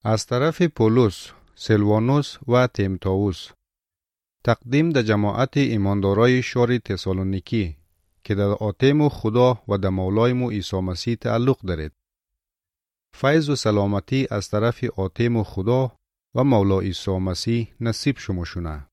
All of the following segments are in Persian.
از طرف پولس، سیلوانوس و تیموتائوس، تقدیم در جماعت ایماندارای شهر تسالونیکی که در آتیم خدا و در مولایمو عیسی مسیح تعلق دارید. فیض و سلامتی از طرف آتیم خدا و مولا عیسی مسیح نصیب شما شونه.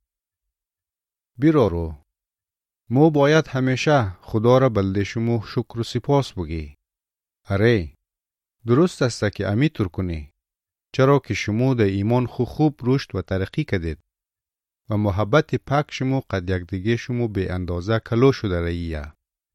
بیرارو، مو باید همیشه خدا را بلده شما شکر و سپاس بگی. اره، درست است که امیتور کنی، چرا که شما در ایمان خوب رشد و ترقی کردید و محبت پاک شما قد یک دیگه شما به اندازه کلو شده راییه.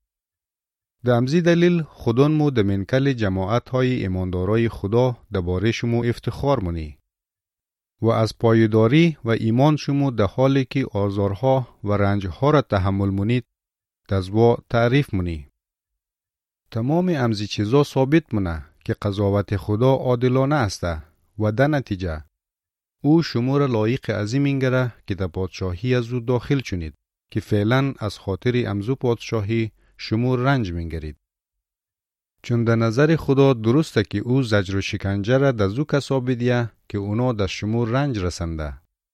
در امزی دلیل خودان مو در منکل جماعت های ایماندارای خدا درباره شما افتخار منی و از پایداری و ایمان شما در حالی که آزارها و رنجها را تحمل منید دزوا تعریف منی. تمام امزی چیزا ثابت منه که قضاوت خدا عادلانه است و در نتیجه او شما را لایق عظیم اینگره که در پادشاهی از او داخل شونید که فعلا از خاطر امزو پادشاهی شما رنج منگرید. چون در نظر خدا درسته که او زجر و شکنجه را در زو کسا بدیه که اونا در شما رنج رسنده.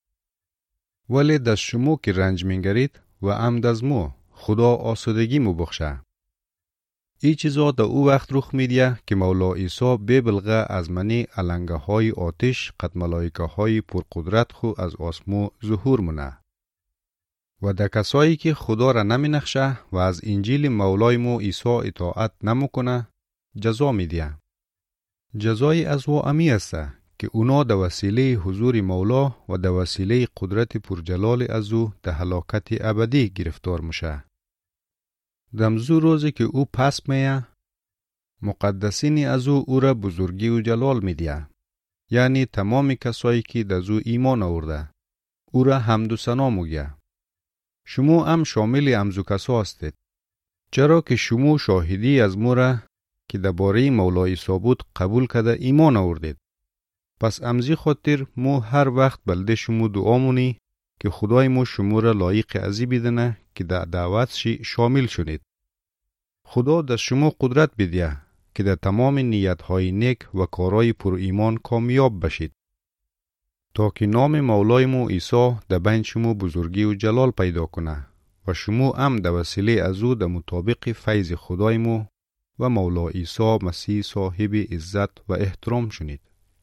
ولی در شما که رنج منگرید و عمد از مو خدا آسودگی مو بخشه. ای چیزا در او وقت رخ میدیه که مولا عیسی ببلغه از منی علنگه های آتش قد ملائکه های پرقدرت خو از آسمو ظهور منه. و در کسایی که خدا را نمی نخشه و از انجیل مولای مو عیسی اطاعت نمو کنه جزا میدیه. جزای از او امی است که اونا در وسیله حضور مولا و در وسیله قدرت پرجلال از او در هلاکت ابدی گرفتار میشه. دمزو روزی که او پس میه مقدسینی از او را بزرگی و جلال میدیه. یعنی تمام کسایی که در او ایمان آورده او را حمد و ثنا میگه. شما هم شامل امزو کسا هستید. چرا که شما شاهدی از مورا که درباره مولا عیسی بود قبول کرده ایمان آوردید. پس امزی خاطر مو هر وقت بلده شما دعا مونی که خدای مو شما را لایق عزی بدنه که در دعوت شامل شدید. خدا در شما قدرت بدیه که در تمام نیت‌های نیک و کارهای پر ایمان کامیاب بشید تا که نام مولای مو عیسی در بین شما بزرگی و جلال پیدا کنه و شما هم در وسیله از او در مطابق فیض خدای مو و مولا عیسی مسیح صاحب عزت و احترام شنید.